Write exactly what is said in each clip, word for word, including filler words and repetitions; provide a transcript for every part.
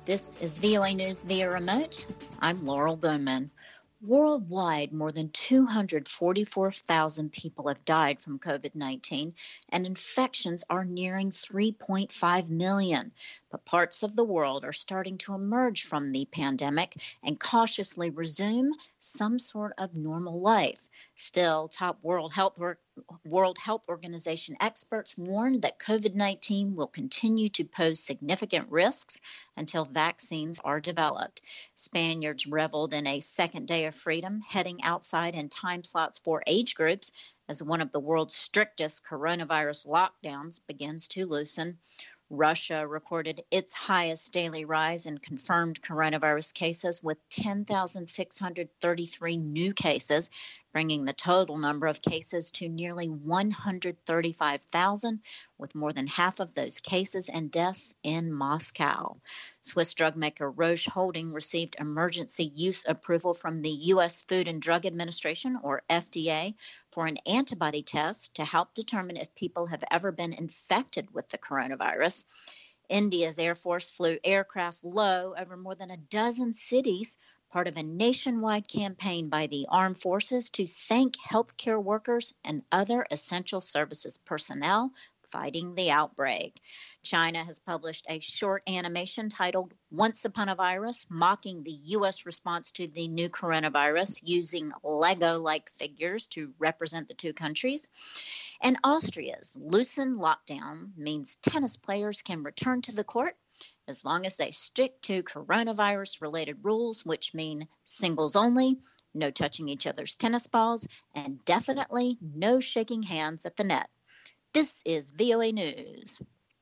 This is V O A News via remote. I'm Laurel Bowman. Worldwide, more than two hundred forty-four thousand people have died from COVID nineteen, and infections are nearing three point five million. But parts of the world are starting to emerge from the pandemic and cautiously resume some sort of normal life. Still, top World Health Or- World Health Organization experts warn that COVID nineteen will continue to pose significant risks until vaccines are developed. Spaniards reveled in a second day of freedom, heading outside in time slots for age groups as one of the world's strictest coronavirus lockdowns begins to loosen. Russia recorded its highest daily rise in confirmed coronavirus cases with ten thousand six hundred thirty-three new cases, bringing the total number of cases to nearly one hundred thirty-five thousand, with more than half of those cases and deaths in Moscow. Swiss drug maker Roche Holding received emergency use approval from the U S Food and Drug Administration, or F D A, for an antibody test to help determine if people have ever been infected with the coronavirus. India's Air Force flew aircraft low over more than a dozen cities, part of a nationwide campaign by the armed forces to thank healthcare workers and other essential services personnel fighting the outbreak. China has published a short animation titled Once Upon a Virus, mocking the U S response to the new coronavirus using Lego-like figures to represent the two countries. And Austria's loosened lockdown means tennis players can return to the court as long as they stick to coronavirus-related rules, which mean singles only, no touching each other's tennis balls, and definitely no shaking hands at the net. This is V O A News.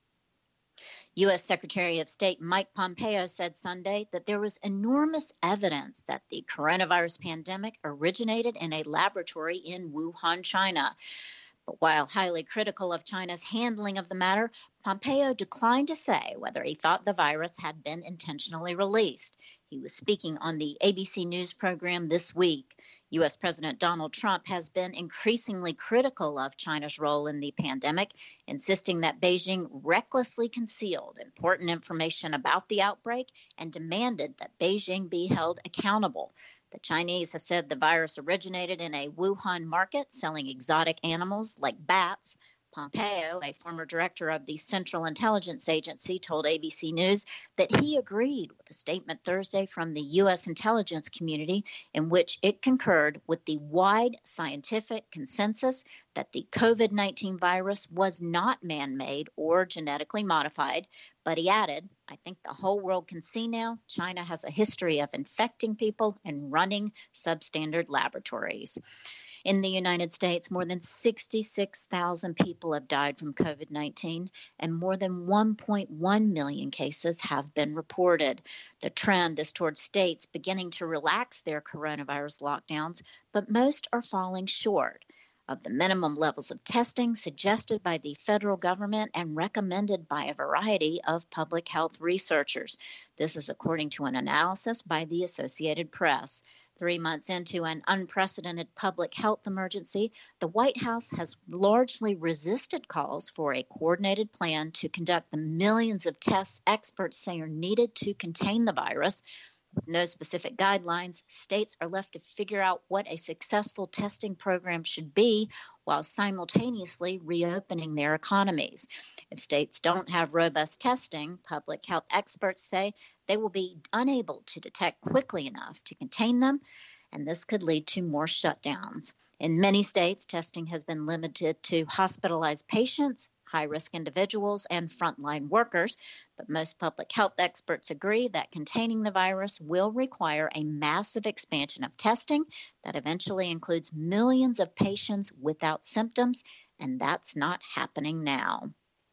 U S Secretary of State Mike Pompeo said Sunday that there was enormous evidence that the coronavirus pandemic originated in a laboratory in Wuhan, China. But while highly critical of China's handling of the matter, Pompeo declined to say whether he thought the virus had been intentionally released. He was speaking on the A B C News program this week. U S President Donald Trump has been increasingly critical of China's role in the pandemic, insisting that Beijing recklessly concealed important information about the outbreak and demanded that Beijing be held accountable. The Chinese have said the virus originated in a Wuhan market selling exotic animals like bats. Pompeo, a former director of the Central Intelligence Agency, told A B C News that he agreed with a statement Thursday from the U S intelligence community in which it concurred with the wide scientific consensus that the COVID nineteen virus was not man-made or genetically modified. But he added, I think the whole world can see now China has a history of infecting people and running substandard laboratories. In the United States, more than sixty-six thousand people have died from COVID nineteen, and more than one point one million cases have been reported. The trend is towards states beginning to relax their coronavirus lockdowns, but most are falling short of the minimum levels of testing suggested by the federal government and recommended by a variety of public health researchers. This is according to an analysis by the Associated Press. Three months into an unprecedented public health emergency, the White House has largely resisted calls for a coordinated plan to conduct the millions of tests experts say are needed to contain the virus. With no specific guidelines, states are left to figure out what a successful testing program should be while simultaneously reopening their economies. If states don't have robust testing, public health experts say they will be unable to detect quickly enough to contain them, and this could lead to more shutdowns. In many states, testing has been limited to hospitalized patients, high-risk individuals, and frontline workers, but most public health experts agree that containing the virus will require a massive expansion of testing that eventually includes millions of patients without symptoms, and that's not happening now.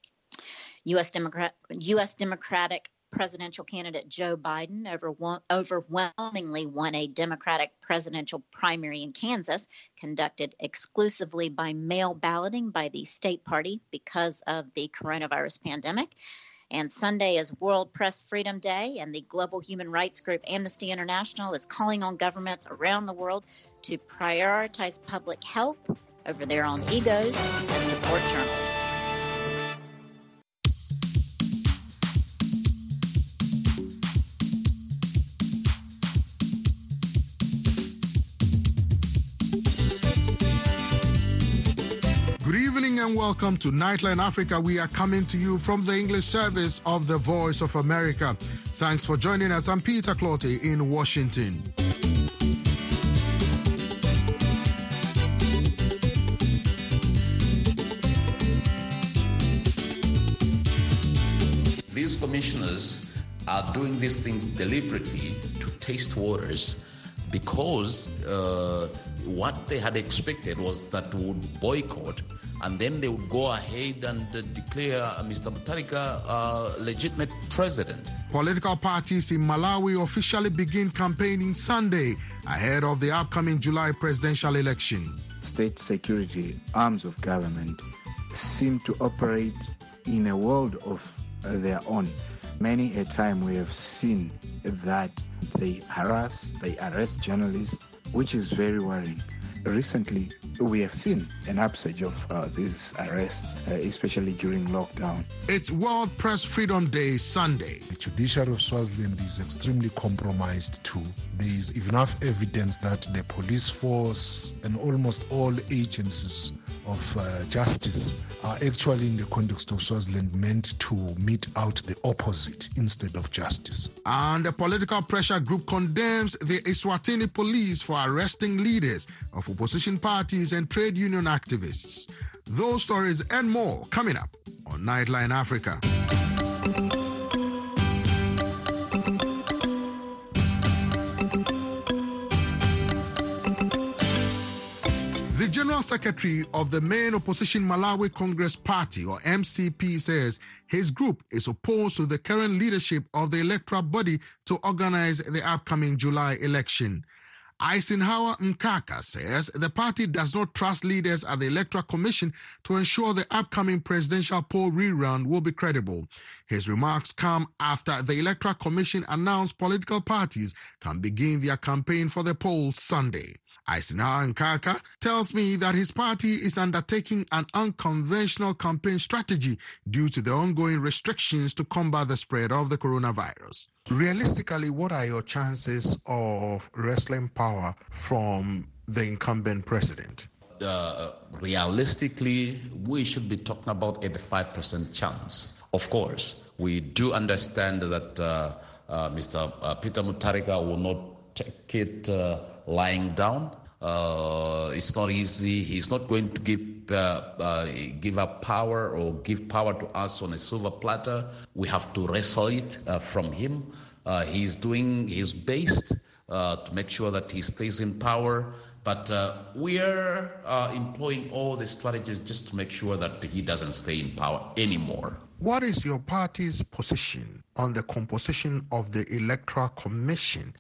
U S Democrat, U S Democratic presidential candidate Joe Biden over, overwhelmingly won a Democratic presidential primary in Kansas, conducted exclusively by mail balloting by the state party because of the coronavirus pandemic. And Sunday is World Press Freedom Day, and the global human rights group Amnesty International is calling on governments around the world to prioritize public health over their own egos and support journalists. evening and welcome to Nightline Africa. We are coming to you from the English service of the Voice of America. Thanks for joining us. I'm Peter Clottey in Washington. These commissioners are doing these things deliberately to taste waters because uh, what they had expected was that we would boycott and then they would go ahead and uh, declare uh, Mister Mutharika uh, legitimate president. Political parties in Malawi officially begin campaigning Sunday ahead of the upcoming July presidential election. State security arms of government seem to operate in a world of uh, their own. Many a time we have seen that they harass, they arrest journalists, which is very worrying. Recently, we have seen an upsurge of uh, these arrests, uh, especially during lockdown. It's World Press Freedom Day Sunday. The judiciary of Swaziland is extremely compromised too. There is enough evidence that the police force and almost all agencies of uh, justice are actually, in the context of Swaziland, meant to mete out the opposite instead of justice. And the political pressure group condemns the Eswatini police for arresting leaders of opposition parties and trade union activists. Those stories and more coming up on Nightline Africa. The General Secretary of the main opposition Malawi Congress Party, or M C P, says his group is opposed to the current leadership of the electoral body to organize the upcoming July election. Eisenhower Mkaka says the party does not trust leaders at the Electoral Commission to ensure the upcoming presidential poll rerun will be credible. His remarks come after the Electoral Commission announced political parties can begin their campaign for the poll Sunday. Eisenhower Mkaka tells me that his party is undertaking an unconventional campaign strategy due to the ongoing restrictions to combat the spread of the coronavirus. Realistically, what are your chances of wresting power from the incumbent president? Uh, realistically, we should be talking about eighty-five percent chance. Of course, we do understand that uh, uh, Mister Uh, Peter Mutharika will not take it uh, lying down. Uh, it's not easy. He's not going to give uh, uh, give up power or give power to us on a silver platter. We have to wrestle it uh, from him. Uh, he's doing his best uh, to make sure that he stays in power. But uh, we are uh, employing all the strategies just to make sure that he doesn't stay in power anymore. What is your party's position on the composition of the Electoral Commission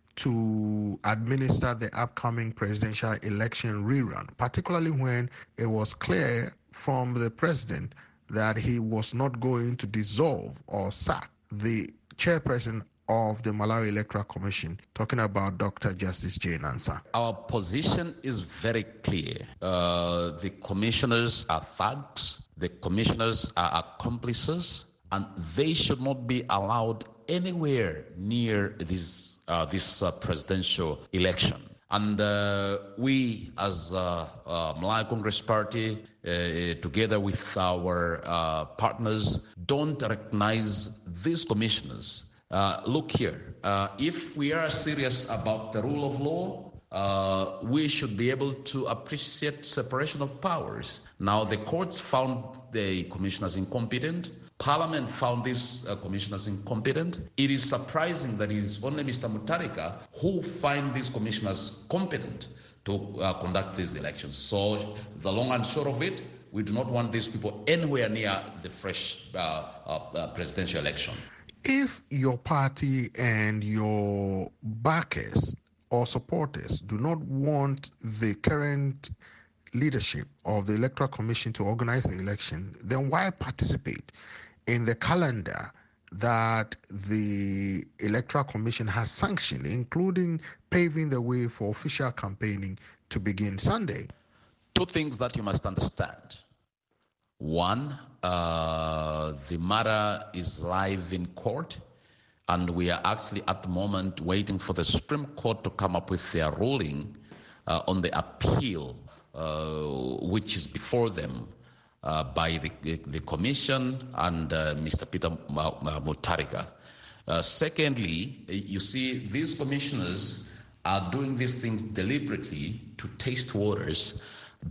to administer the upcoming presidential election rerun, particularly when it was clear from the president that he was not going to dissolve or sack the chairperson of the Malawi Electoral Commission, talking about Doctor Justice Jane Ansah? Our position is very clear. Uh, the commissioners are thugs, the commissioners are accomplices, and they should not be allowed anywhere near this uh, this uh, presidential election. And uh, we, as uh, uh, Malawi Congress Party, uh, together with our uh, partners, don't recognize these commissioners. Uh, look here, uh, if we are serious about the rule of law, uh, we should be able to appreciate separation of powers. Now, the courts found the commissioners incompetent. Parliament found these uh, commissioners incompetent. It is surprising that it is only Mister Mutharika who find these commissioners competent to uh, conduct these elections. So the long and short of it, we do not want these people anywhere near the fresh uh, uh, uh, presidential election. If your party and your backers or supporters do not want the current leadership of the Electoral Commission to organize the election, then why participate in the calendar that the Electoral Commission has sanctioned, including paving the way for official campaigning to begin Sunday? Two things that you must understand. One, uh, the matter is live in court, and we are actually at the moment waiting for the Supreme Court to come up with their ruling uh, on the appeal, uh, which is before them. uh, by the, the Commission and uh, Mister Peter Mutharika. Uh, secondly, you see, these commissioners are doing these things deliberately to taste waters,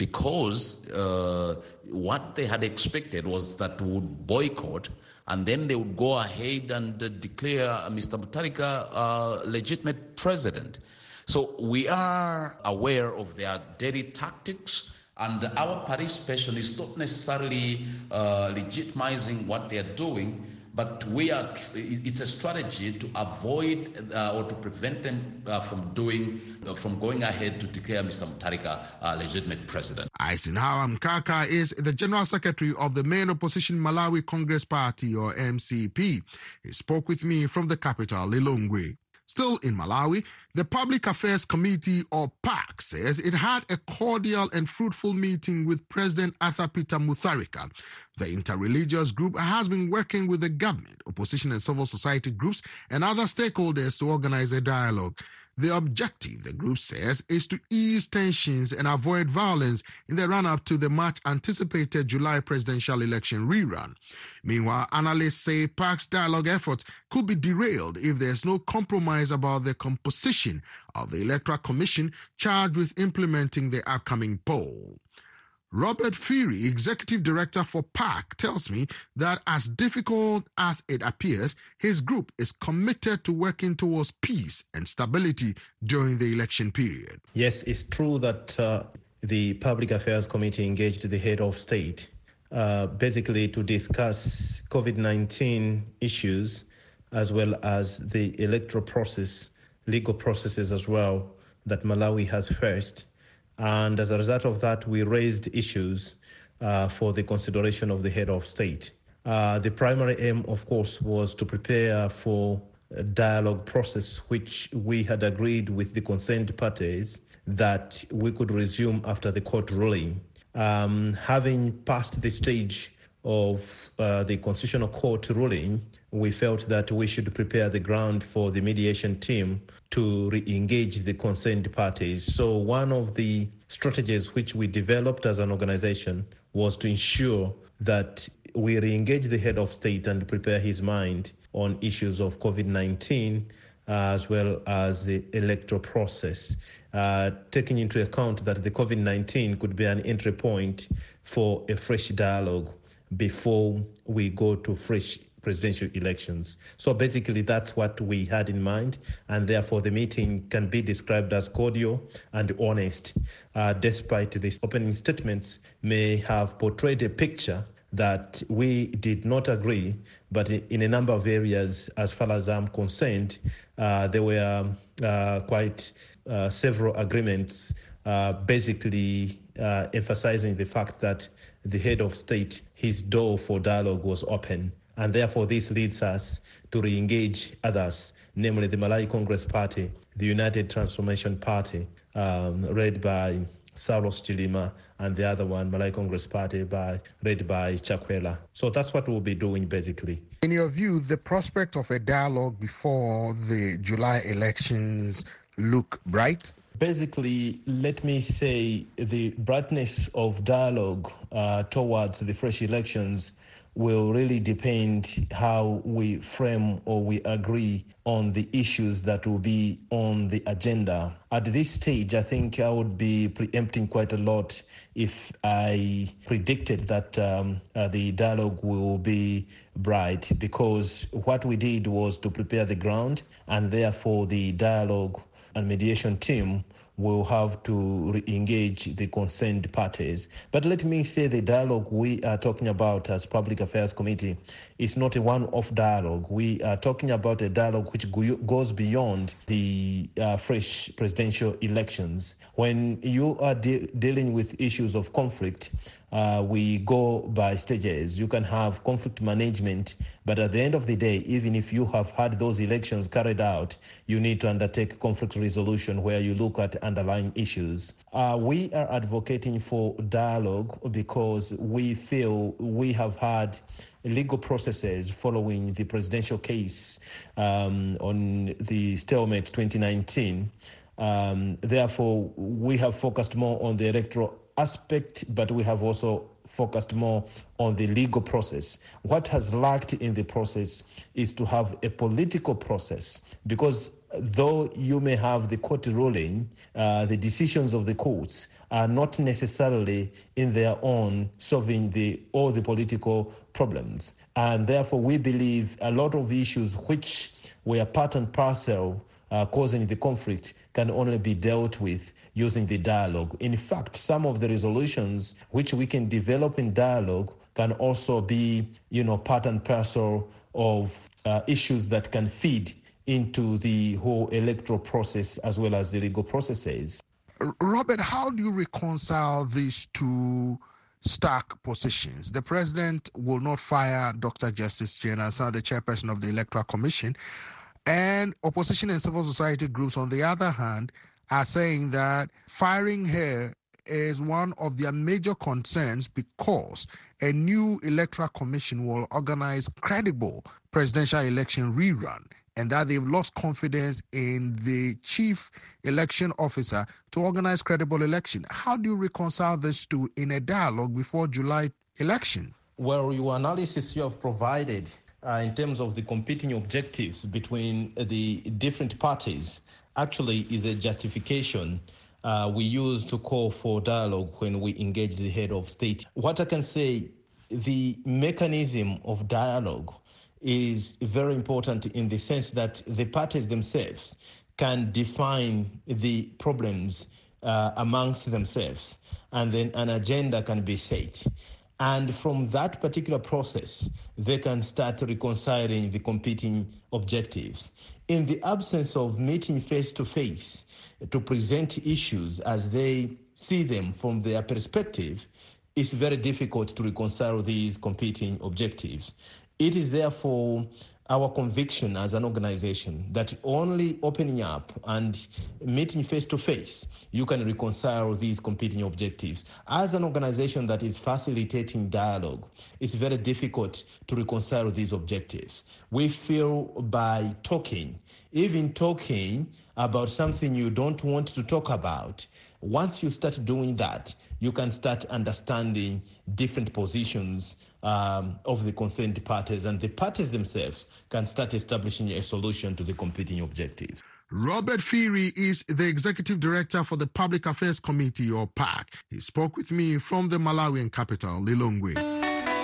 because uh, what they had expected was that we would boycott, and then they would go ahead and uh, declare Mister Mutharika uh, legitimate president. So we are aware of their dirty tactics, and our participation is not necessarily uh, legitimizing what they are doing, but we are. It's a strategy to avoid uh, or to prevent them uh, from doing, uh, from going ahead to declare Mister Mutharika uh, legitimate president. Eisenhower Mkaka is the General Secretary of the main opposition Malawi Congress Party, or M C P. He spoke with me from the capital, Lilongwe. Still in Malawi, the Public Affairs Committee, or PAC, says it had a cordial and fruitful meeting with President Arthur Peter Mutharika. The interreligious group has been working with the government, opposition and civil society groups, and other stakeholders to organize a dialogue. The objective, the group says, is to ease tensions and avoid violence in the run-up to the much-anticipated July presidential election rerun. Meanwhile, analysts say PAC's dialogue efforts could be derailed if there's no compromise about the composition of the Electoral Commission charged with implementing the upcoming poll. Robert Fury, Executive Director for PAC, tells me that as difficult as it appears, his group is committed to working towards peace and stability during the election period. Yes, it's true that uh, the Public Affairs Committee engaged the head of state uh, basically to discuss COVID nineteen issues as well as the electoral process, legal processes as well that Malawi has faced. And as a result of that, we raised issues uh, for the consideration of the head of state. Uh, the primary aim, of course, was to prepare for a dialogue process, which we had agreed with the concerned parties that we could resume after the court ruling. Um, having passed the stage of uh, the Constitutional Court ruling, we felt that we should prepare the ground for the mediation team to re-engage the concerned parties. So one of the strategies which we developed as an organization was to ensure that we re-engage the head of state and prepare his mind on issues of COVID nineteen uh, as well as the electoral process, uh, taking into account that the COVID nineteen could be an entry point for a fresh dialogue before we go to fresh presidential elections. So basically that's what we had in mind, and therefore the meeting can be described as cordial and honest, uh, despite these opening statements may have portrayed a picture that we did not agree, but in a number of areas, as far as I'm concerned, uh, there were uh, quite uh, several agreements, uh, basically uh, emphasizing the fact that the head of state, his door for dialogue was open. And therefore, this leads us to re-engage others, namely the Malawi Congress Party, the United Transformation Party, um, led by Saulos Chilima, and the other one, Malawi Congress Party, by, led by Chakwera. So that's what we'll be doing, basically. In your view, the prospect of a dialogue before the July elections look bright? Basically, let me say the brightness of dialogue uh, towards the fresh elections will really depend how we frame or we agree on the issues that will be on the agenda. At this stage, I think I would be preempting quite a lot if I predicted that um, uh, the dialogue will be bright, because what we did was to prepare the ground, and therefore the dialogue and mediation team will have to re-engage the concerned parties. But let me say the dialogue we are talking about as Public Affairs Committee is not a one-off dialogue. We are talking about a dialogue which go- goes beyond the uh, fresh presidential elections. When you are de- dealing with issues of conflict, uh, we go by stages. You can have conflict management, but at the end of the day, even if you have had those elections carried out, you need to undertake conflict resolution where you look at underlying issues. Uh, we are advocating for dialogue because we feel we have had legal processes following the presidential case um, on the stalemate twenty nineteen. Um, therefore, we have focused more on the electoral aspect, but we have also focused more on the legal process. What has lacked in the process is to have a political process, because though you may have the court ruling, uh, the decisions of the courts are not necessarily in their own solving the all the political problems. And therefore, we believe a lot of issues which were part and parcel uh, causing the conflict can only be dealt with using the dialogue. In fact, some of the resolutions which we can develop in dialogue can also be, you know, part and parcel of uh, issues that can feed into the whole electoral process as well as the legal processes. Robert, how do you reconcile these two stark positions? The president will not fire Doctor Justice Jane Ansah, the chairperson of the Electoral Commission, and opposition and civil society groups, on the other hand, are saying that firing her is one of their major concerns because a new Electoral Commission will organize credible presidential election rerun, and that they've lost confidence in the chief election officer to organize credible election. How do you reconcile these two in a dialogue before July election? Well, your analysis you have provided uh, in terms of the competing objectives between the different parties actually is a justification uh, we use to call for dialogue when we engage the head of state. What I can say, the mechanism of dialogue is very important in the sense that the parties themselves can define the problems uh, amongst themselves, and then an agenda can be set. And from that particular process, they can start reconciling the competing objectives. In the absence of meeting face-to-face to present issues as they see them from their perspective, it's very difficult to reconcile these competing objectives. It is therefore our conviction as an organization that only opening up and meeting face-to-face, you can reconcile these competing objectives. As an organization that is facilitating dialogue, it's very difficult to reconcile these objectives. We feel by talking, even talking about something you don't want to talk about, once you start doing that, you can start understanding different positions um, of the concerned parties, and the parties themselves can start establishing a solution to the competing objectives. Robert Firi is the Executive Director for the Public Affairs Committee, or P A C. He spoke with me from the Malawian capital, Lilongwe.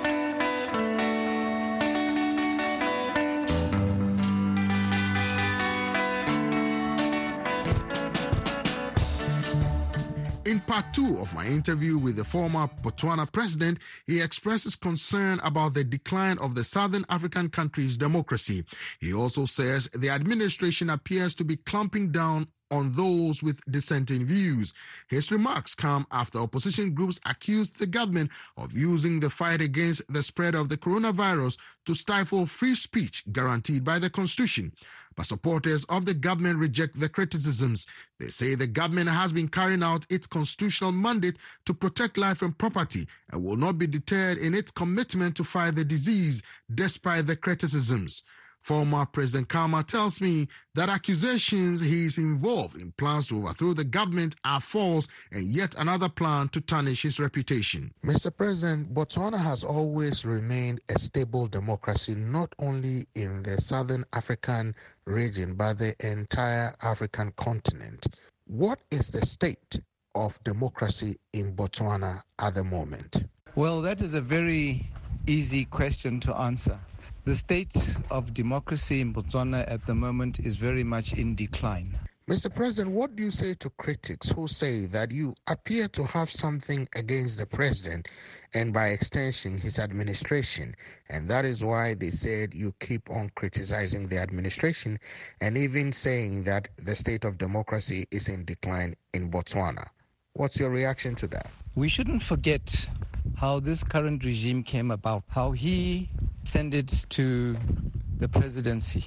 In part two of my interview with the former Botswana president, he expresses concern about the decline of the Southern African country's democracy. He also says the administration appears to be clamping down on those with dissenting views. His remarks come after opposition groups accused the government of using the fight against the spread of the coronavirus to stifle free speech guaranteed by the Constitution. But supporters of the government reject the criticisms. They say the government has been carrying out its constitutional mandate to protect life and property and will not be deterred in its commitment to fight the disease despite the criticisms. Former President Khama tells me that accusations he is involved in plans to overthrow the government are false and yet another plan to tarnish his reputation. Mister President, Botswana has always remained a stable democracy, not only in the Southern African region, but the entire African continent. What is the state of democracy in Botswana at the moment? Well, that is a very easy question to answer. The state of democracy in Botswana at the moment is very much in decline. Mister President, what do you say to critics who say that you appear to have something against the president and by extension his administration, and that is why they said you keep on criticizing the administration and even saying that the state of democracy is in decline in Botswana? What's your reaction to that? We shouldn't forget how this current regime came about, how he ascended to the presidency.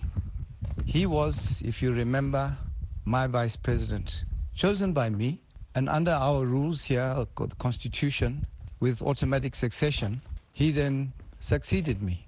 He was, if you remember, my vice president, chosen by me, and under our rules here, the Constitution, with automatic succession, he then succeeded me.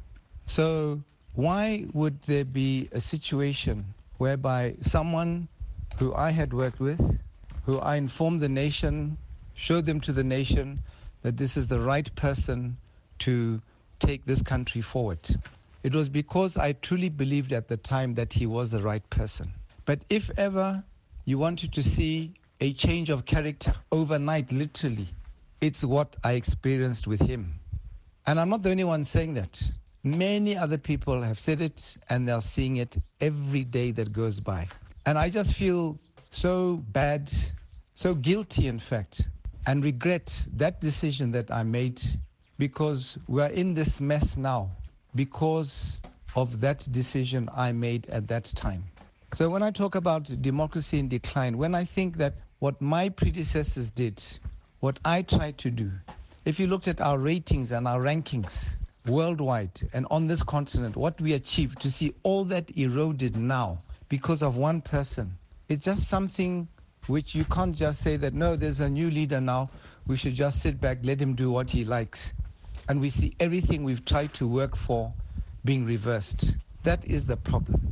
So why would there be a situation whereby someone who I had worked with, who I informed the nation, showed them to the nation, that this is the right person to take this country forward. It was because I truly believed at the time that he was the right person. But if ever you wanted to see a change of character overnight, literally, it's what I experienced with him. And I'm not the only one saying that. Many other people have said it, and they're seeing it every day that goes by. And I just feel so bad, so guilty, in fact, and regret that decision that I made, because we're in this mess now because of that decision I made at that time. So when I talk about democracy in decline, when I think that what my predecessors did, what I tried to do, if you looked at our ratings and our rankings worldwide and on this continent, what we achieved, to see all that eroded now because of one person, it's just something which you can't just say that, no, there's a new leader now, we should just sit back, let him do what he likes. And we see everything we've tried to work for being reversed. That is the problem.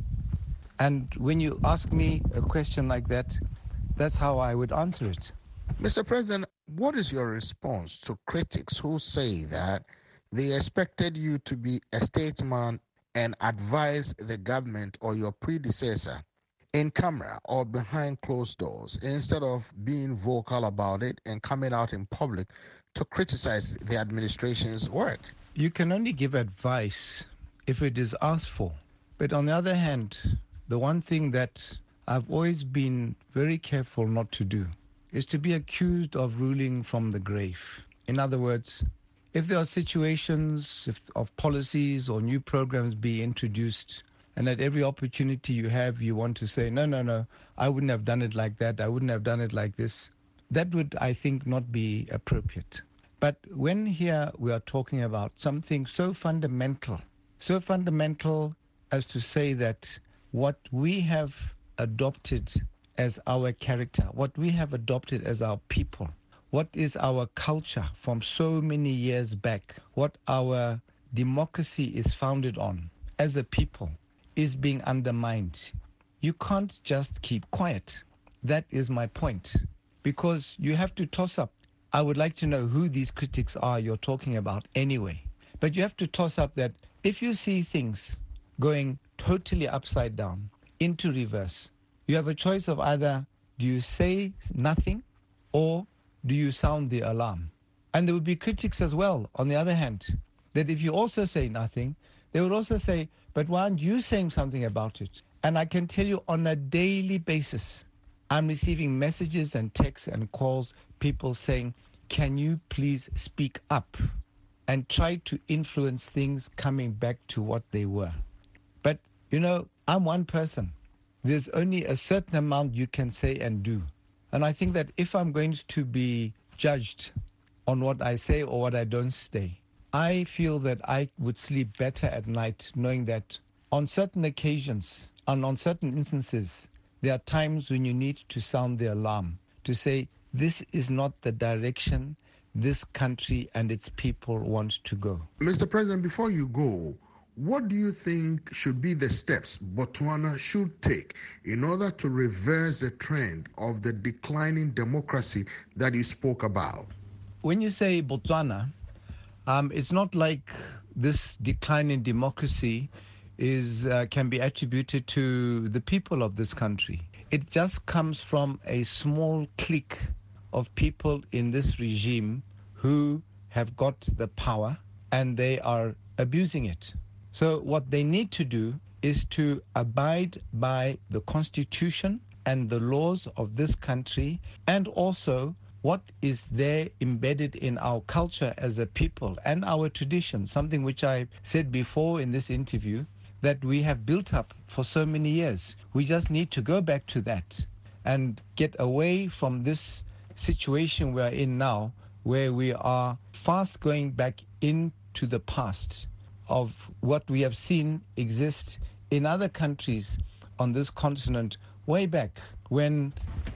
And when you ask me a question like that, that's how I would answer it. Mister President, what is your response to critics who say that they expected you to be a statesman and advise the government or your predecessor in camera or behind closed doors, instead of being vocal about it and coming out in public to criticize the administration's work? You can only give advice if it is asked for. But on the other hand, the one thing that I've always been very careful not to do is to be accused of ruling from the grave. In other words, if there are situations if, of policies or new programs be introduced, and at every opportunity you have, you want to say, no, no, no, I wouldn't have done it like that, I wouldn't have done it like this, that would, I think, not be appropriate. But when here we are talking about something so fundamental, so fundamental as to say that what we have adopted as our character, what we have adopted as our people, what is our culture from so many years back, what our democracy is founded on as a people, is being undermined. You can't just keep quiet. That is my point. Because you have to toss up. I would like to know who these critics are you're talking about anyway. But you have to toss up that if you see things going totally upside down, into reverse, you have a choice of either do you say nothing or do you sound the alarm? And there would be critics as well, on the other hand, that if you also say nothing, they would also say, but why aren't you saying something about it? And I can tell you on a daily basis, I'm receiving messages and texts and calls, people saying, can you please speak up and try to influence things coming back to what they were? But, you know, I'm one person. There's only a certain amount you can say and do. And I think that if I'm going to be judged on what I say or what I don't say, I feel that I would sleep better at night knowing that on certain occasions and on certain instances, there are times when you need to sound the alarm, to say, this is not the direction this country and its people want to go. Mister President, before you go, what do you think should be the steps Botswana should take in order to reverse the trend of the declining democracy that you spoke about? When you say Botswana, um, it's not like this decline in democracy is uh, can be attributed to the people of this country. It just comes from a small clique of people in this regime who have got the power and they are abusing it. So what they need to do is to abide by the Constitution and the laws of this country, and also what is there embedded in our culture as a people and our tradition, something which I said before in this interview, that we have built up for so many years. We just need to go back to that and get away from this situation we're in now, where we are fast going back into the past of what we have seen exist in other countries on this continent way back when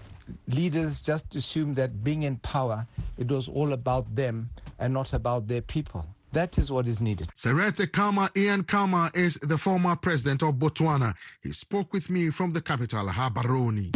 leaders just assumed that being in power, it was all about them and not about their people. That is what is needed. Seretse Khama Ian Khama is the former president of Botswana. He spoke with me from the capital, Gaborone.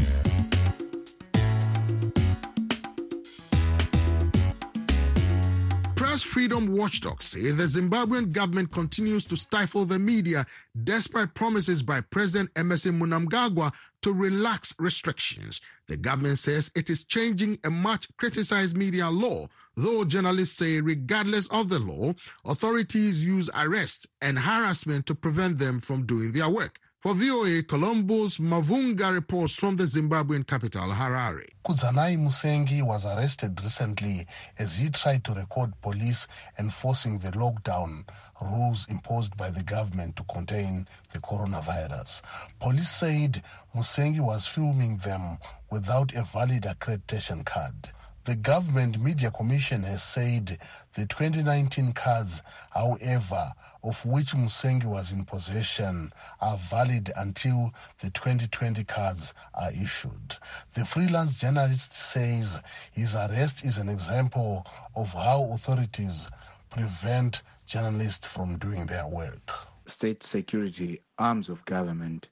Press freedom watchdogs say the Zimbabwean government continues to stifle the media despite promises by President Emmerson Mnangagwa to relax restrictions. The government says it is changing a much criticized media law, though journalists say regardless of the law, authorities use arrests and harassment to prevent them from doing their work. For V O A, Colombo's Mavunga reports from the Zimbabwean capital, Harare. Kudzanai Musengi was arrested recently as he tried to record police enforcing the lockdown rules imposed by the government to contain the coronavirus. Police said Musengi was filming them without a valid accreditation card. The Government Media Commission has said the twenty nineteen cards, however, of which Musengi was in possession, are valid until the twenty twenty cards are issued. The freelance journalist says his arrest is an example of how authorities prevent journalists from doing their work. State security arms of government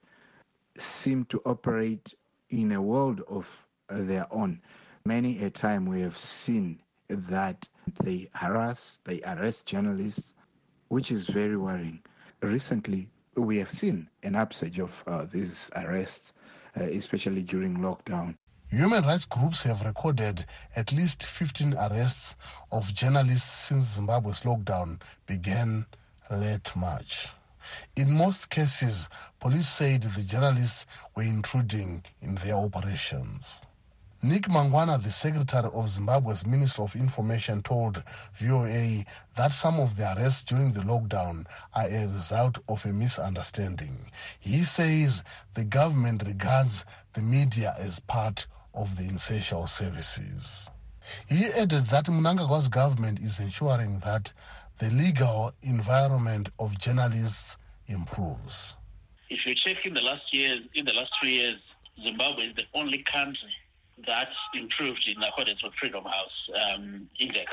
seem to operate in a world of their own. Many a time we have seen that they harass, they arrest journalists, which is very worrying. Recently, we have seen an upsurge of uh, these arrests, uh, especially during lockdown. Human rights groups have recorded at least fifteen arrests of journalists since Zimbabwe's lockdown began late March. In most cases, police said the journalists were intruding in their operations. Nick Mangwana, the secretary of Zimbabwe's Ministry of Information, told V O A that some of the arrests during the lockdown are a result of a misunderstanding. He says the government regards the media as part of the essential services. He added that Mnangagwa's government is ensuring that the legal environment of journalists improves. If you check in the last years, in the last three years, Zimbabwe is the only country that improved in accordance with Freedom House um, Index.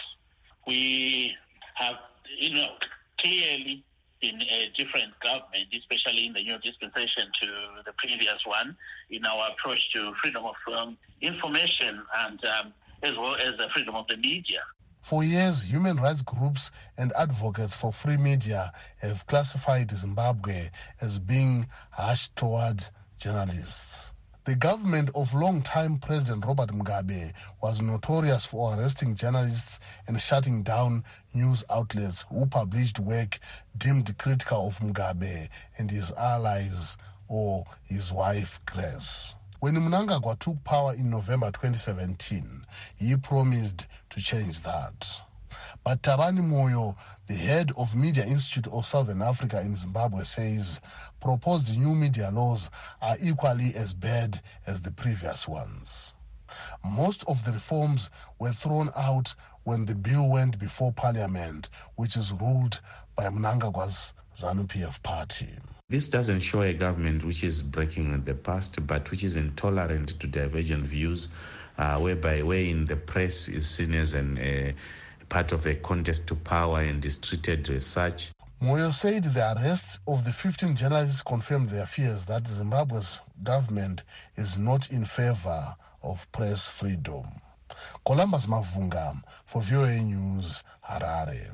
We have, you know, clearly been a different government, especially in the new dispensation to the previous one, in our approach to freedom of um, information and um, as well as the freedom of the media. For years, human rights groups and advocates for free media have classified Zimbabwe as being harsh toward journalists. The government of long-time President Robert Mugabe was notorious for arresting journalists and shutting down news outlets who published work deemed critical of Mugabe and his allies or his wife, Grace. When Mnangagwa took power in November twenty seventeen, he promised to change that. But Tabani Moyo, the head of Media Institute of Southern Africa in Zimbabwe, says proposed new media laws are equally as bad as the previous ones. Most of the reforms were thrown out when the bill went before Parliament, which is ruled by Mnangagwa's ZANU-P F party. This doesn't show a government which is breaking with the past, but which is intolerant to divergent views, uh, whereby wherein the press is seen as an uh, part of a contest to power and is treated as such. Moyo said the arrests of the fifteen journalists confirmed their fears that Zimbabwe's government is not in favor of press freedom. Columbus Mavunga for V O A News, Harare.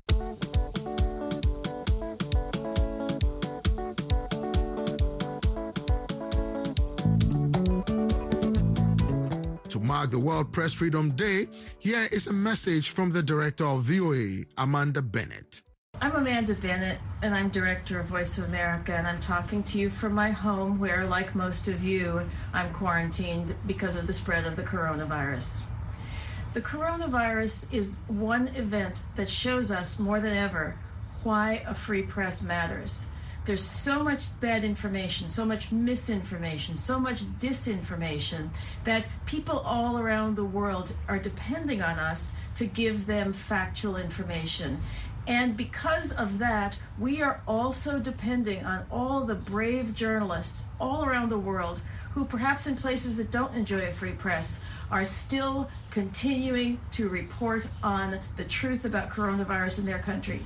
To mark the World Press Freedom Day, here is a message from the director of V O A, Amanda Bennett. I'm Amanda Bennett, and I'm director of Voice of America, and I'm talking to you from my home where, like most of you, I'm quarantined because of the spread of the coronavirus. The coronavirus is one event that shows us more than ever why a free press matters. There's so much bad information, so much misinformation, so much disinformation that people all around the world are depending on us to give them factual information. And because of that, we are also depending on all the brave journalists all around the world who, perhaps in places that don't enjoy a free press, are still continuing to report on the truth about coronavirus in their country.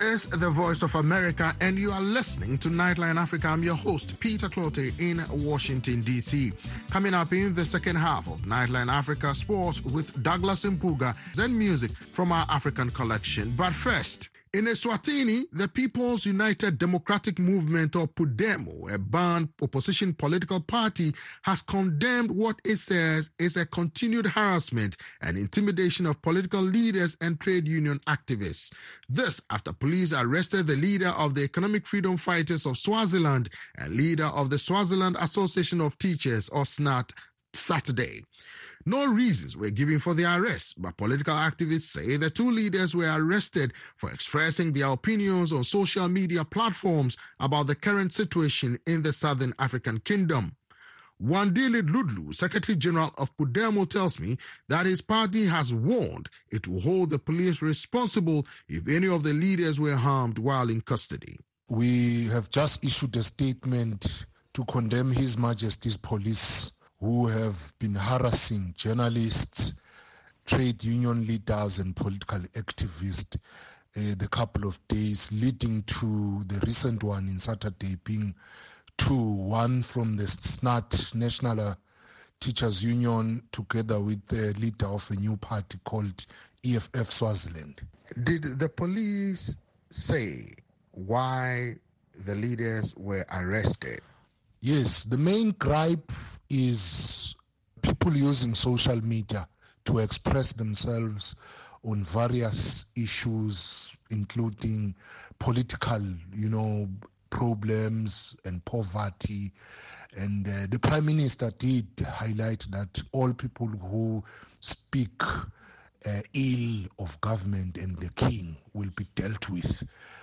is the Voice of America, and you are listening to Nightline Africa. I'm your host, Peter Clote, in Washington, D C. Coming up in the second half of Nightline Africa Sports with Douglas Mpuga and music from our African collection. But first, in Eswatini, the People's United Democratic Movement, or PUDEMO, a banned opposition political party, has condemned what it says is a continued harassment and intimidation of political leaders and trade union activists. This after police arrested the leader of the Economic Freedom Fighters of Swaziland and leader of the Swaziland Association of Teachers, or S N A T, Saturday. No reasons were given for the arrest, but political activists say the two leaders were arrested for expressing their opinions on social media platforms about the current situation in the Southern African Kingdom. Wandile Ludlu, Secretary General of PUDEMO, tells me that his party has warned it will hold the police responsible if any of the leaders were harmed while in custody. We have just issued a statement to condemn His Majesty's police, who have been harassing journalists, trade union leaders and political activists uh, the couple of days leading to the recent one in Saturday being two, one from the S N A T, National Teachers Union, together with the leader of a new party called E F F Swaziland. Did the police say why the leaders were arrested? Yes, the main gripe is people using social media to express themselves on various issues, including political, you know, problems and poverty. And uh, the Prime Minister did highlight that all people who speak uh, ill of government and the king will be dealt with,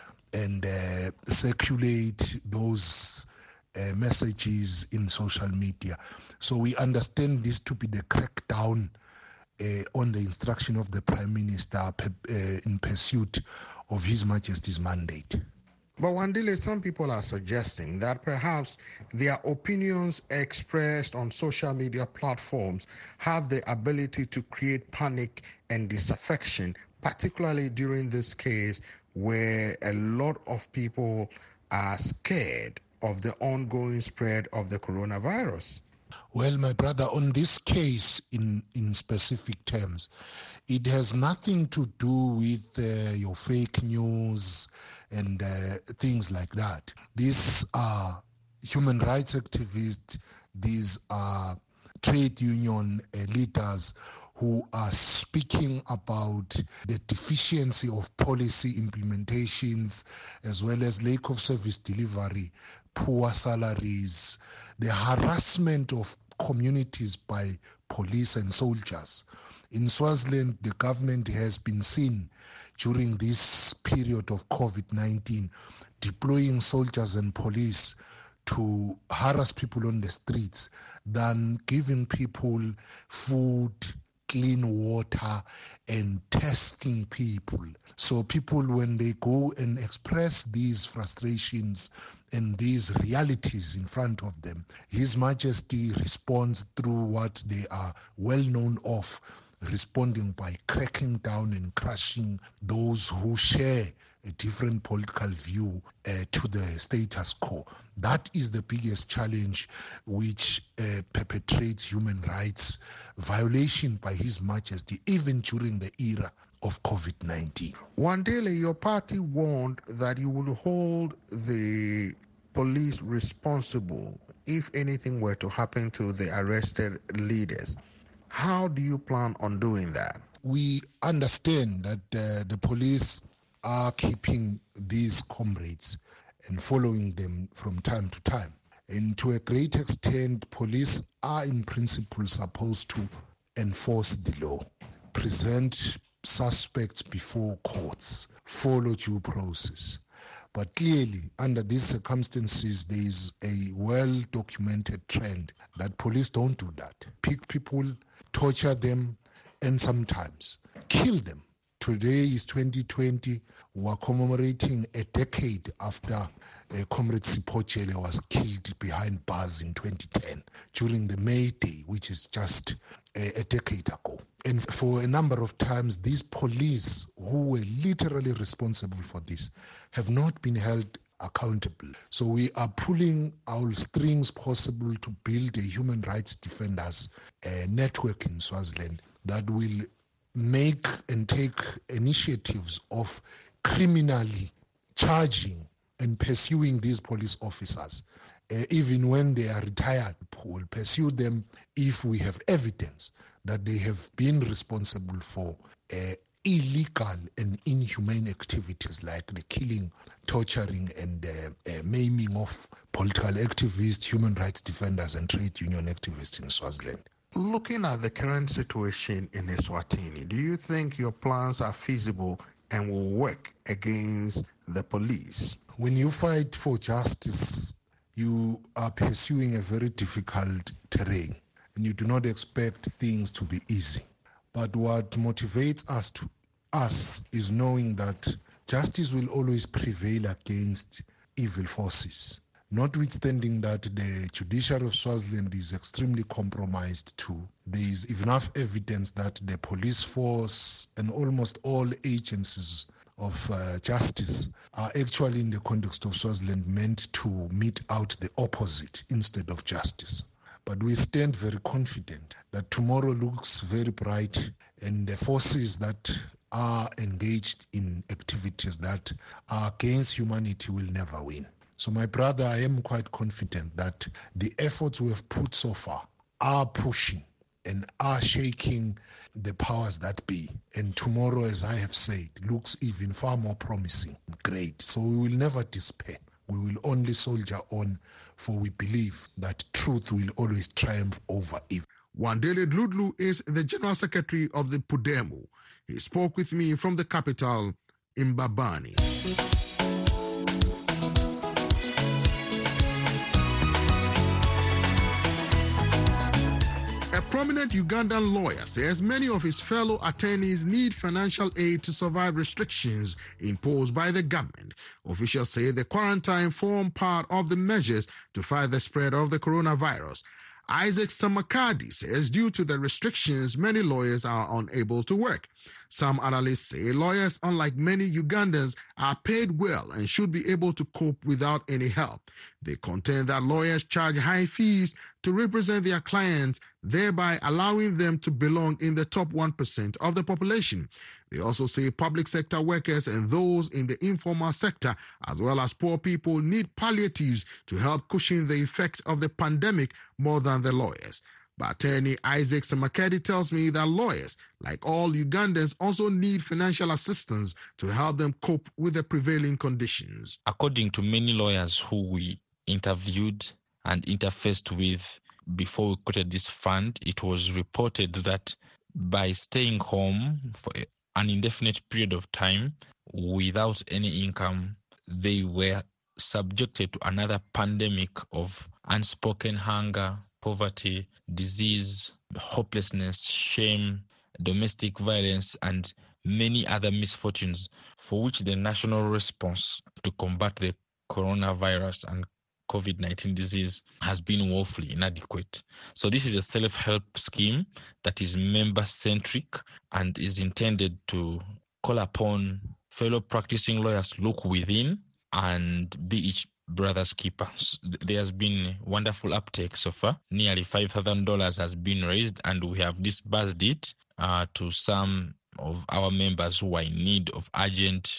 and uh, circulate those Uh, messages in social media. So we understand this to be the crackdown uh, on the instruction of the Prime Minister uh, in pursuit of His Majesty's mandate. But Wandile, some people are suggesting that perhaps their opinions expressed on social media platforms have the ability to create panic and disaffection, particularly during this case where a lot of people are scared of the ongoing spread of the coronavirus. Well, my brother, on this case in, in specific terms, it has nothing to do with uh, your fake news and uh, things like that. These are human rights activists, these are trade union uh, leaders who are speaking about the deficiency of policy implementations as well as lack of service delivery, poor salaries, the harassment of communities by police and soldiers. In Swaziland, the government has been seen during this period of COVID nineteen deploying soldiers and police to harass people on the streets than giving people food, clean water, and testing people. So people, when they go and express these frustrations and these realities in front of them, His Majesty responds through what they are well known of, responding by cracking down and crushing those who share a different political view uh, to the status quo. That is the biggest challenge which uh, perpetrates human rights violation by His Majesty, even during the era of COVID nineteen. Wandile, your party warned that you would hold the police responsible if anything were to happen to the arrested leaders. How do you plan on doing that? We understand that uh, the police are keeping these comrades and following them from time to time. And to a great extent, police are in principle supposed to enforce the law, present suspects before courts, follow due process. But clearly, under these circumstances, there is a well-documented trend that police don't do that. Pick people, torture them, and sometimes kill them Today is twenty twenty. We are commemorating a decade after uh, Comrade Sipochele was killed behind bars in twenty ten during the May Day, which is just a, a decade ago. And for a number of times, these police who were literally responsible for this have not been held accountable. So we are pulling our strings possible to build a human rights defenders uh, network in Swaziland that will make and take initiatives of criminally charging and pursuing these police officers. Uh, even when they are retired, we'll pursue them if we have evidence that they have been responsible for uh, illegal and inhumane activities like the killing, torturing, and uh, uh, maiming of political activists, human rights defenders, and trade union activists in Swaziland. Looking at the current situation in Eswatini, do you think your plans are feasible and will work against the police? When you fight for justice, you are pursuing a very difficult terrain, and you do not expect things to be easy. But what motivates us to us is knowing that justice will always prevail against evil forces. Notwithstanding that the judiciary of Swaziland is extremely compromised too, there is enough evidence that the police force and almost all agencies of uh, justice are actually, in the context of Swaziland, meant to mete out the opposite instead of justice. But we stand very confident that tomorrow looks very bright, and the forces that are engaged in activities that are against humanity will never win. So my brother, I am quite confident that the efforts we have put so far are pushing and are shaking the powers that be. And tomorrow, as I have said, looks even far more promising. Great. So we will never despair. We will only soldier on, for we believe that truth will always triumph over evil. Wandele Dludlu is the General Secretary of the Pudemo. He spoke with me from the capital, Mbabane. A prominent Ugandan lawyer says many of his fellow attorneys need financial aid to survive restrictions imposed by the government. Officials say the quarantine formed part of the measures to fight the spread of the coronavirus. Isaac Samakadi says due to the restrictions, many lawyers are unable to work. Some analysts say lawyers, unlike many Ugandans, are paid well and should be able to cope without any help. They contend that lawyers charge high fees to represent their clients, thereby allowing them to belong in the top one percent of the population. They also say public sector workers and those in the informal sector, as well as poor people, need palliatives to help cushion the effect of the pandemic more than the lawyers. But attorney Isaac Samakedi tells me that lawyers, like all Ugandans, also need financial assistance to help them cope with the prevailing conditions. According to many lawyers who we interviewed and interfaced with before we created this fund, it was reported that by staying home for an indefinite period of time without any income, they were subjected to another pandemic of unspoken hunger, poverty, disease, hopelessness, shame, domestic violence, and many other misfortunes for which the national response to combat the coronavirus and COVID nineteen disease has been woefully inadequate. So this is a self-help scheme that is member-centric and is intended to call upon fellow practicing lawyers to look within and be each brother's keeper. There has been wonderful uptake so far. Nearly five thousand dollars has been raised, and we have disbursed it uh, to some of our members who are in need of urgent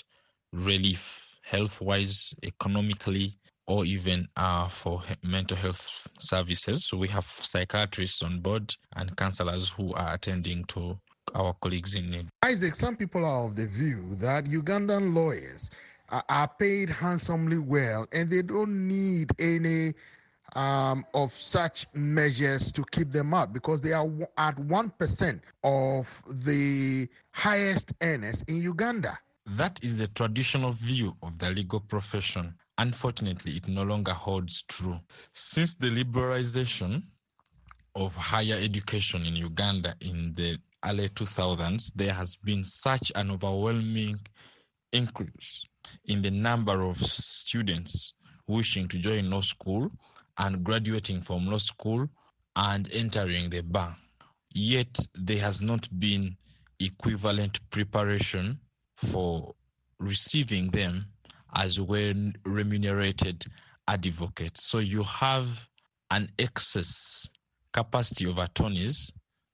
relief, health-wise, economically, or even uh, for mental health services. So we have psychiatrists on board and counselors who are attending to our colleagues in need. Isaac, some people are of the view that Ugandan lawyers are, are paid handsomely well and they don't need any um, of such measures to keep them up because they are at one percent of the highest earners in Uganda. That is the traditional view of the legal profession. Unfortunately, it no longer holds true. Since the liberalization of higher education in Uganda in the early two thousands, there has been such an overwhelming increase in the number of students wishing to join law school and graduating from law school and entering the bar. Yet there has not been equivalent preparation for receiving them as well remunerated advocates. So you have an excess capacity of attorneys,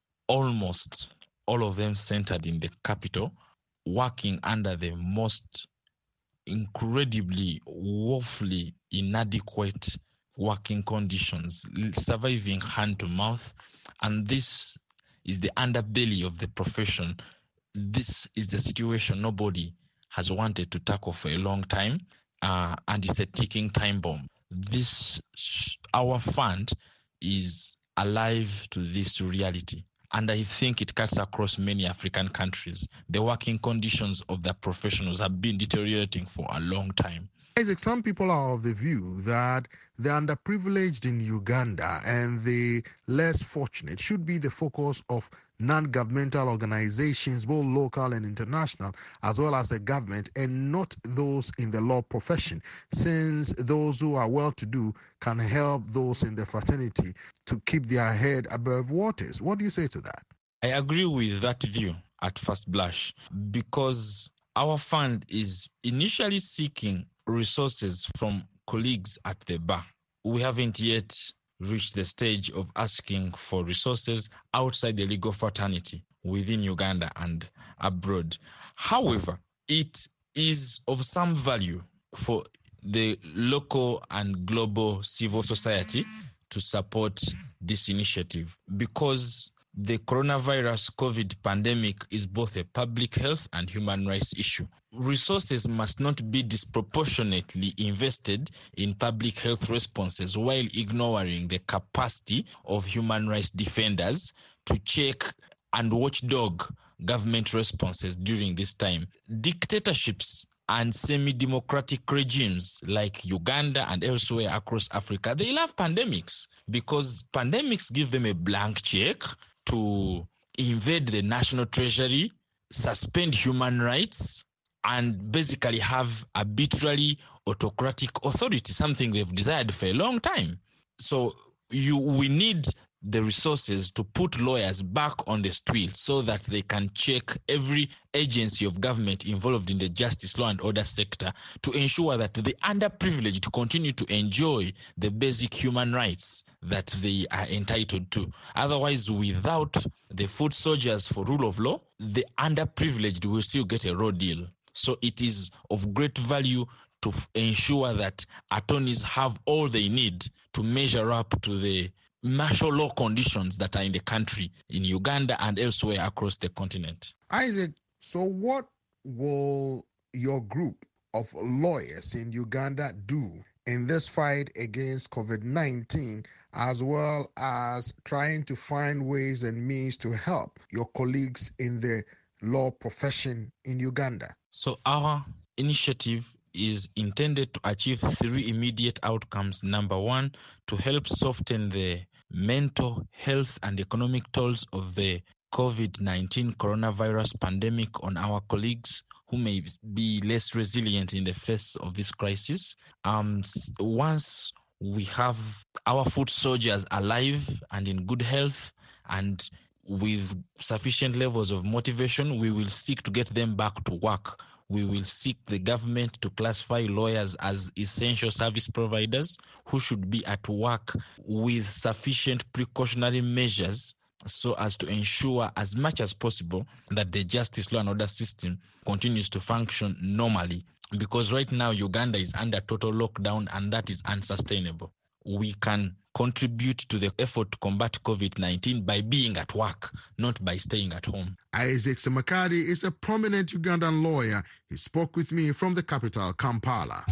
almost all of them centered in the capital, working under the most incredibly, woefully inadequate working conditions, surviving hand to mouth. And this is the underbelly of the profession. This is the situation nobody has wanted to tackle for a long time, uh, and it's a ticking time bomb. This, our fund is alive to this reality. And I think it cuts across many African countries. The working conditions of the professionals have been deteriorating for a long time. Isaac, some people are of the view that the underprivileged in Uganda and the less fortunate should be the focus of non-governmental organizations, both local and international, as well as the government, and not those in the law profession, since those who are well-to-do can help those in the fraternity to keep their head above waters. What do you say to that? I agree with that view at first blush, because our fund is initially seeking resources from colleagues at the bar. We haven't yet reached the stage of asking for resources outside the legal fraternity within Uganda and abroad. However, it is of some value for the local and global civil society to support this initiative, because the coronavirus COVID pandemic is both a public health and human rights issue. Resources must not be disproportionately invested in public health responses while ignoring the capacity of human rights defenders to check and watchdog government responses during this time. Dictatorships and semi-democratic regimes like Uganda and elsewhere across Africa, they love pandemics because pandemics give them a blank check to invade the national treasury, suspend human rights, and basically have arbitrary autocratic authority, something they've desired for a long time. So you, we need the resources to put lawyers back on the stool so that they can check every agency of government involved in the justice, law and order sector to ensure that the underprivileged continue to enjoy the basic human rights that they are entitled to. Otherwise, without the foot soldiers for rule of law, the underprivileged will still get a raw deal. So it is of great value to f- ensure that attorneys have all they need to measure up to the martial law conditions that are in the country, in Uganda and elsewhere across the continent. Isaac, so what will your group of lawyers in Uganda do in this fight against COVID nineteen, as well as trying to find ways and means to help your colleagues in the law profession in Uganda? So our initiative is intended to achieve three immediate outcomes. Number one, to help soften the mental health and economic tolls of the COVID nineteen coronavirus pandemic on our colleagues who may be less resilient in the face of this crisis. Um, once we have our foot soldiers alive and in good health and with sufficient levels of motivation, we will seek to get them back to work. We will seek the government to classify lawyers as essential service providers who should be at work with sufficient precautionary measures so as to ensure as much as possible that the justice, law and order system continues to function normally. Because right now Uganda is under total lockdown and that is unsustainable. We can contribute to the effort to combat COVID nineteen by being at work, not by staying at home. Isaac Semakadi is a prominent Ugandan lawyer. He spoke with me from the capital, Kampala.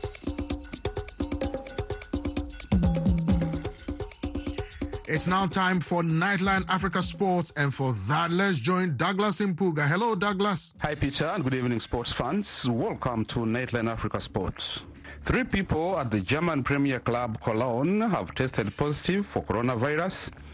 It's now time for Nightline Africa Sports, and for that, let's join Douglas Impuga. Hello, Douglas. Hi, Peter, and good evening, sports fans. Welcome to Nightline Africa Sports. Three people at the German Premier Club Cologne have tested positive for coronavirus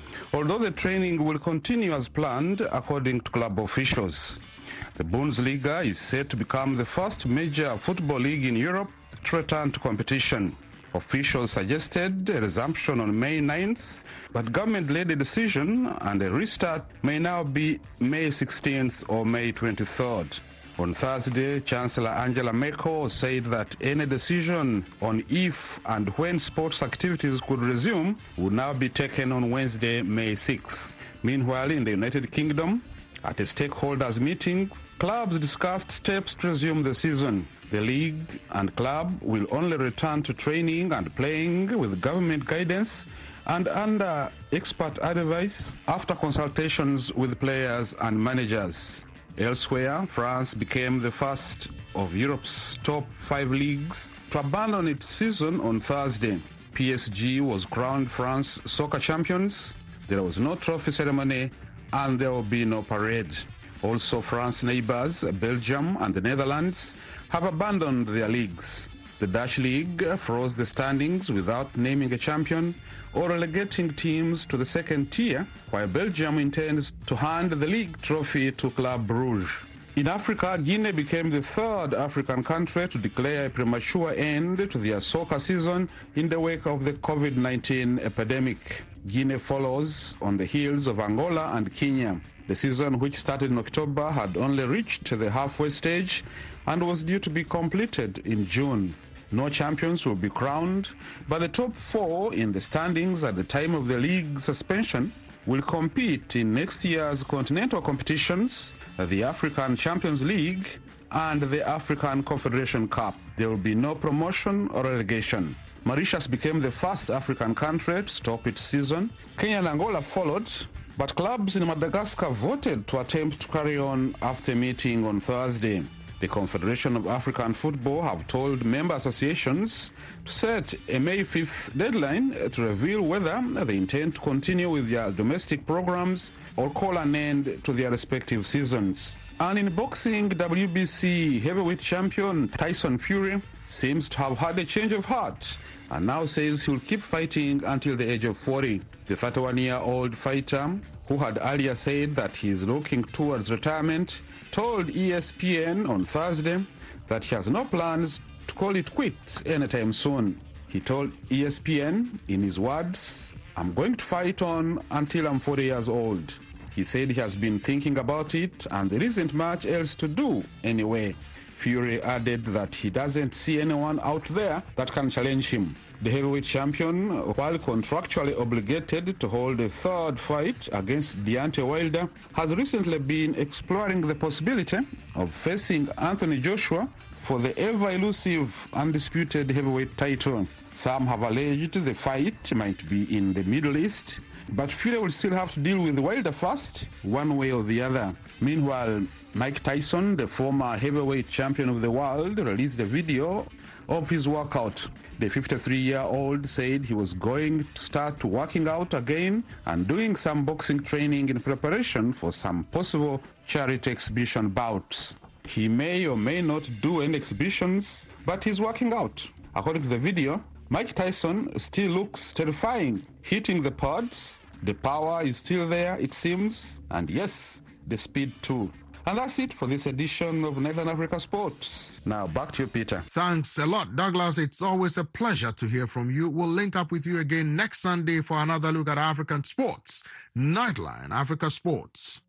although the training will continue as planned according to club officials. The Bundesliga is set to become the first major football league in Europe to return to competition. Officials suggested a resumption on May ninth, but government led a decision and a restart may now be May sixteenth or May twenty-third. On Thursday, Chancellor Angela Merkel said that any decision on if and when sports activities could resume would now be taken on Wednesday, May sixth. Meanwhile, in the United Kingdom, at a stakeholders meeting, clubs discussed steps to resume the season. The league and club will only return to training and playing with government guidance and under expert advice after consultations with players and managers. Elsewhere, France became the first of Europe's top five leagues to abandon its season on Thursday. P S G was crowned France soccer champions. There was no trophy ceremony and there will be no parade. Also, France's neighbors, Belgium and the Netherlands, have abandoned their leagues. The Dutch league froze the standings without naming a champion or relegating teams to the second tier, while Belgium intends to hand the league trophy to Club Brugge. In Africa, Guinea became the third African country to declare a premature end to their soccer season in the wake of the COVID nineteen epidemic. Guinea follows on the heels of Angola and Kenya. The season, which started in October, had only reached the halfway stage and was due to be completed in June. No champions will be crowned, but the top four in the standings at the time of the league suspension will compete in next year's continental competitions, the African Champions League and the African Confederation Cup. There will be no promotion or relegation. Mauritius became the first African country to stop its season. Kenya and Angola followed, but clubs in Madagascar voted to attempt to carry on after meeting on Thursday. The Confederation of African Football have told member associations to set a May fifth deadline to reveal whether they intend to continue with their domestic programs or call an end to their respective seasons. And in boxing, W B C heavyweight champion Tyson Fury seems to have had a change of heart and now says he'll keep fighting until the age of forty. The thirty-one-year-old fighter, who had earlier said that he is looking towards retirement, told E S P N on Thursday that he has no plans to call it quits anytime soon. He told E S P N, in his words, "I'm going to fight on until I'm forty years old." He said he has been thinking about it and there isn't much else to do anyway. Fury added that he doesn't see anyone out there that can challenge him. The heavyweight champion, while contractually obligated to hold a third fight against Deontay Wilder, has recently been exploring the possibility of facing Anthony Joshua for the ever-elusive undisputed heavyweight title. Some have alleged the fight might be in the Middle East, but Fury will still have to deal with Wilder first, one way or the other. Meanwhile, Mike Tyson, the former heavyweight champion of the world, released a video of his workout. The fifty-three-year-old said he was going to start working out again and doing some boxing training in preparation for some possible charity exhibition bouts. He may or may not do any exhibitions, but he's working out. According to the video, Mike Tyson still looks terrifying, hitting the pods. The power is still there, it seems, and yes, the speed too. And that's it for this edition of Northern Africa Sports. Now, back to you, Peter. Thanks a lot, Douglas. It's always a pleasure to hear from you. We'll link up with you again next Sunday for another look at African sports. Nightline Africa Sports.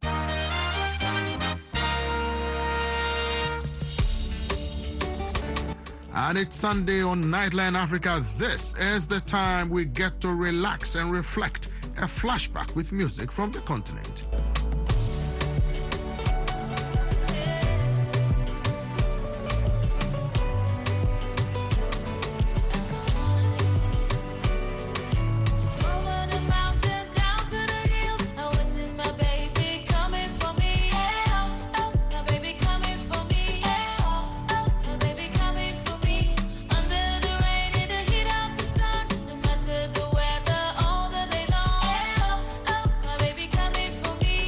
And it's Sunday on Nightline Africa. This is the time we get to relax and reflect. A flashback with music from the continent. For me.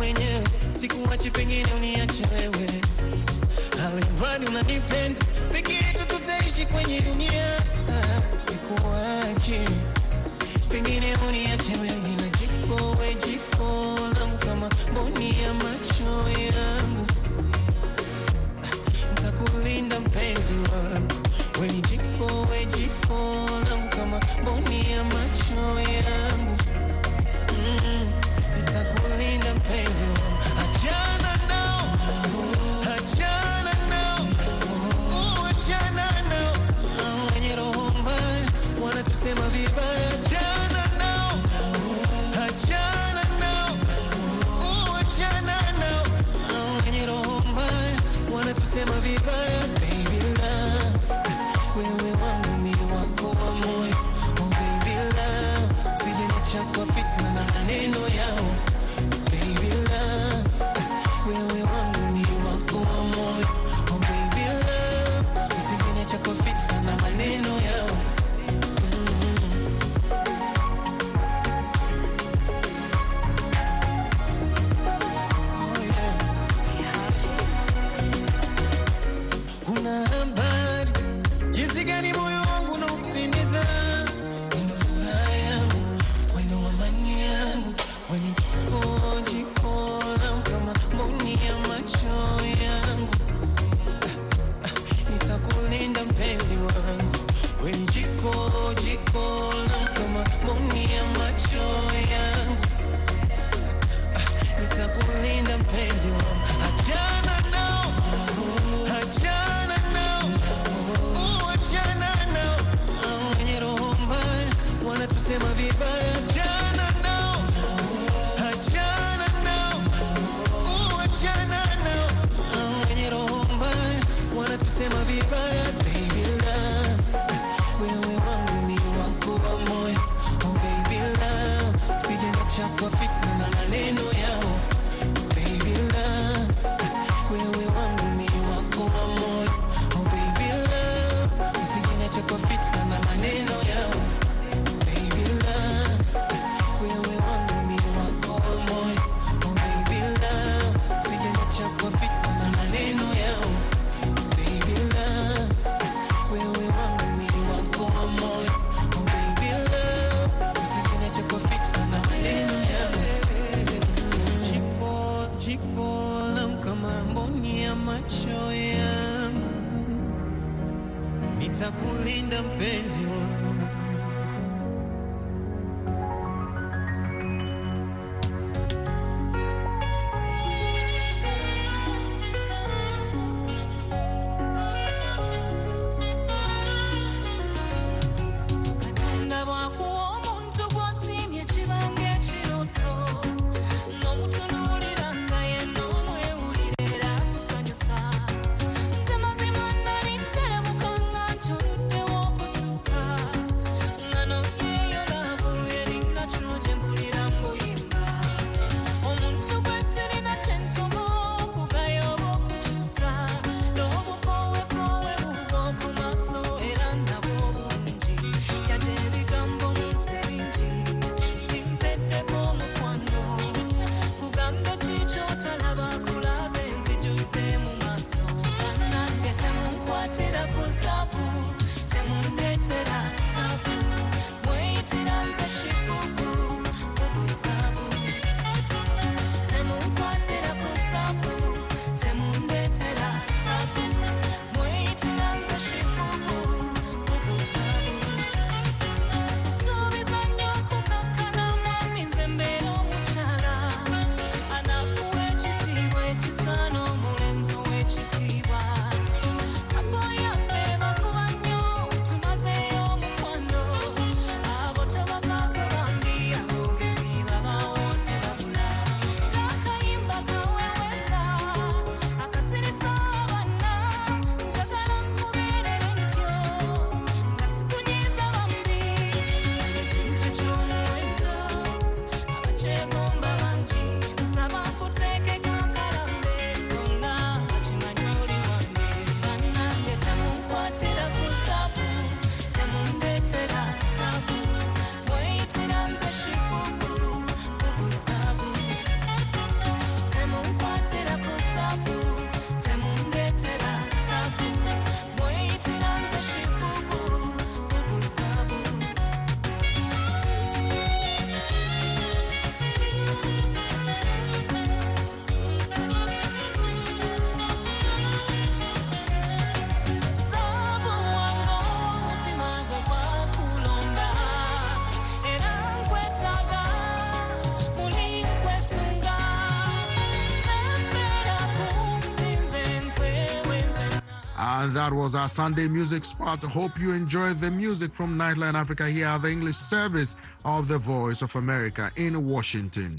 mwenyewe, sikuachi pengine uniache wewe. Alimradi unanipenda, peke yetu tutaishi kwenye dunia. Sikuachi pengine uniache wewe, na jiko we jiko langu kama mboni ya macho yangu. Nitakulinda mpenzi wangu, we ni jiko we jiko langu kama mboni ya macho yangu. Mm, nitakulinda mpenzi wangu. Achana nao, achana nao, oh, achana nao. Hao wenye roho mbaya wanatusema vibaya. Achana nao, achana nao, oh, achana nao. Hao wenye roho mbaya wanatusema vibaya. Baby love, wewe wangu mi wako wa moyo. Oh baby love, usijeniacha kwa fitna na maneno yao. Baby love, wewe wangu mi wako wa moyo. Oh baby love, usijeniacha kwa fitna na maneno yao. Una habari jinsi gani moyo wangu unaupendeza, wendo furaha yangu, wendo amani yangu, wendo jiko jiko langu kama mboni ya macho yangu. Nitakulinda mpenzi wangu, wendo jiko jiko langu kama mboni ya macho yangu. Nitakulinda mpenzi wangu. Achana nao, achana nao, oh, achana nao. Hao wenye roho mbaya wanatusema vibaya. Achana nao, achana nao, oh, achana nao. Hao wenye roho mbaya wanatusema vibaya. Baby love, wewe wangu mi wako wa moyo. Oh baby love, usijeniacha kwa fitna na maneno yao. Baby love, wewe wangu mi wako wa moyo. Oh baby love, usijeniacha kwa fitna na maneno yao. Baby love, wewe wangu mi wako wa moyo. Oh baby love, usijeniacha kwa fitna na maneno yao. Baby love, wewe wangu mi wako wa moyo. Oh baby love, usijeniacha kwa fitna na maneno yao. Jiko jiko langu kama mboni ya macho yangu, nitakulinda mpenzi wangu. Katonda bw'akuwa omuntu gw'osiimye kibanga ekiroto, n'omutunuulira nga yenna omwewulira era akusanyusa. Nze mazima nali nteremuka nga nti oluddewo okutuuka. And that was our Sunday music spot. Hope you enjoyed the music from Nightline Africa here at the English service of the Voice of America in Washington.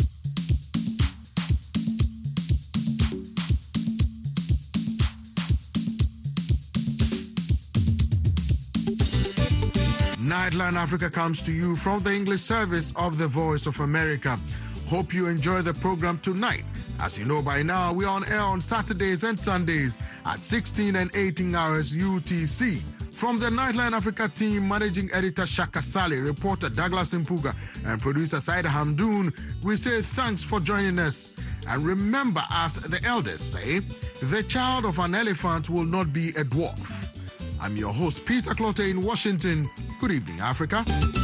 Nightline Africa comes to you from the English service of the Voice of America. Hope you enjoy the program tonight. As you know by now, we're on air on Saturdays and Sundays at sixteen and eighteen hours U T C. From the Nightline Africa team, managing editor Shaka Sally, reporter Douglas Mpuga, and producer Saida Hamdoun, we say thanks for joining us. And remember, as the elders say, the child of an elephant will not be a dwarf. I'm your host, Peter Clotte in Washington. Good evening, Africa.